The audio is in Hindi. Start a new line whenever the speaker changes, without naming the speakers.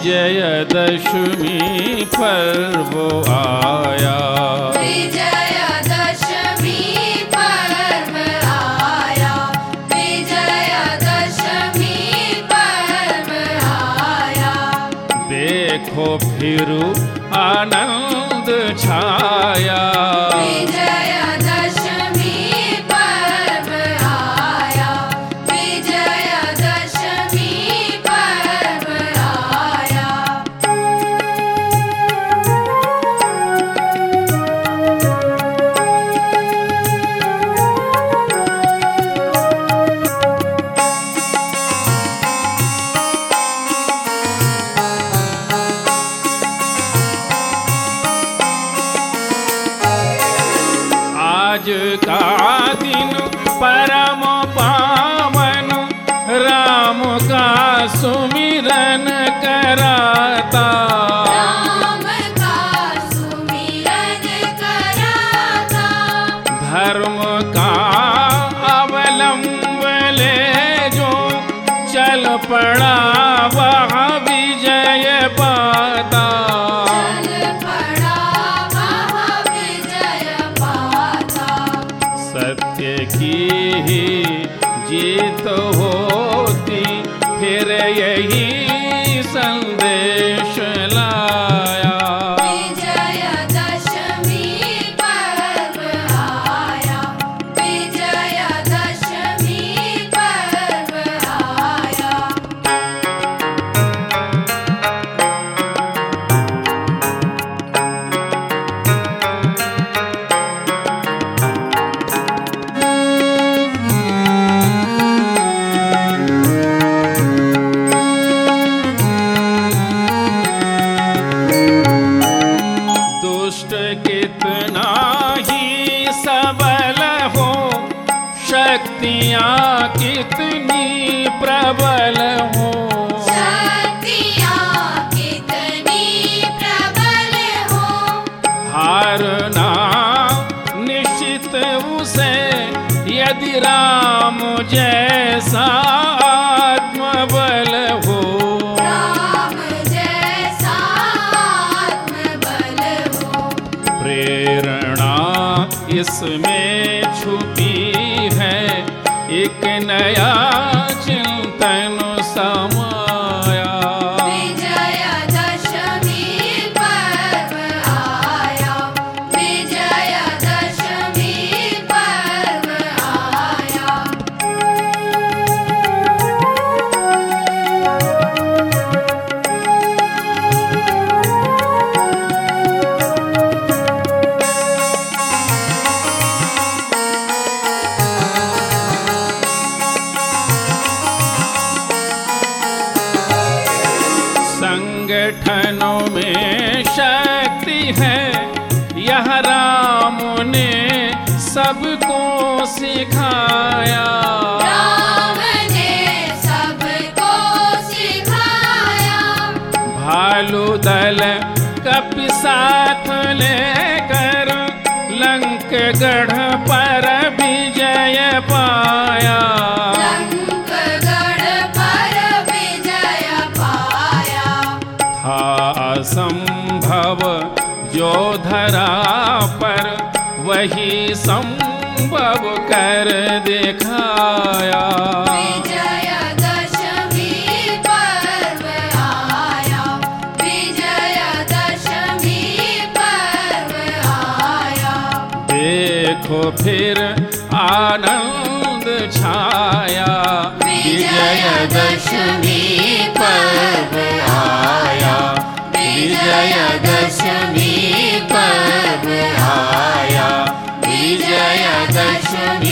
विजयदशमी पर्व आया,
विजयदशमी पर्व आया, विजयदशमी पर्व आया।
देखो फिर आनंद छाया,
विजयदशमी पर्व आया, विजयदशमी पर्व आया।
आज का दिन परम पावन, राम का सुमिरन कराता,
राम का सुमिरन कराता,
धर्म का अवलंब ले जो चल पड़ा वह विजय पाता।
चल पड़ा वह विजय पाता।
सत्य की ही जीत होती, फिर यही संदेश लाया।
विजयदशमी पर्व आया, विजयदशमी पर्व आया।
दुष्ट कितना ही सबल हो, शक्तियाँ कितनी प्रबल हो,
शक्तियाँ कितनी प्रबल हो,
हारना निश्चित उसे यदि राम जैसा आत्मबल हो।
राम जैसा आत्मबल हो।
प्रेरणा इसमें छुपी है, एक नया चिंतन समाया।
विजयदशमी पर्व आया, विजयदशमी पर्व आया।
संगठनों में शक्ति है, यह राम ने सबको सिखाया।
राम ने सबको सिखाया।
भालू दल कप साथ लेकर लंकगढ़ पर विजय पाया।
लंकगढ़ पर विजय पाया।
था असंभव जो धरा पर, वही संभव कर दिखाया।
विजयदशमी पर्व आया, विजयदशमी पर्व आया।
देखो फिर आनंद छाया, विजयदशमी पर्व आया, विजयदशमी पर्व आया, विजयदशमी